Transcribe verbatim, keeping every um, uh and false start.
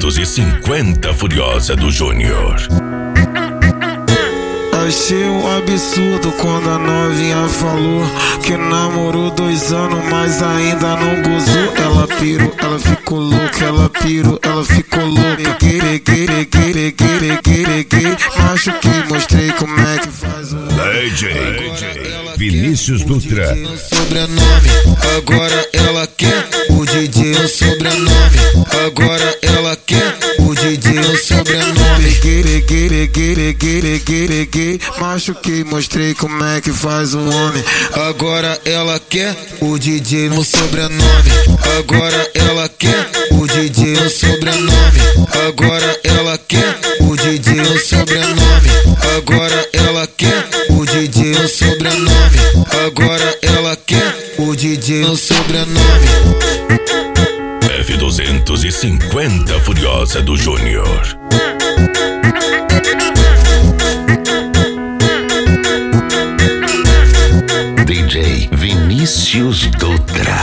duzentos e cinquenta Furiosa do Júnior. Achei um absurdo quando a novinha falou que namorou dois anos, mas ainda não gozou. Ela pirou, ela ficou louca, ela pirou, ela ficou louca. Peguei, peguei, peguei, peguei, peguei, peguei, machuquei, mostrei como é que faz o D J Vinícius Dutra. Sobrenome, agora ela quer o D J o sobrenome. Agora ela quer o D J o sobrenome. Peguei, peguei, peguei, peguei, peguei, peguei, machuquei, mostrei como é que faz um homem. Agora ela quer o D J no sobrenome. Agora ela quer o D J no sobrenome. Agora ela quer o D J no sobrenome. Agora ela quer o D J no sobrenome. Agora ela quer o D J no sobrenome. F duzentos e cinquenta Furiosa do Júnior. D J Vinícius Dutra.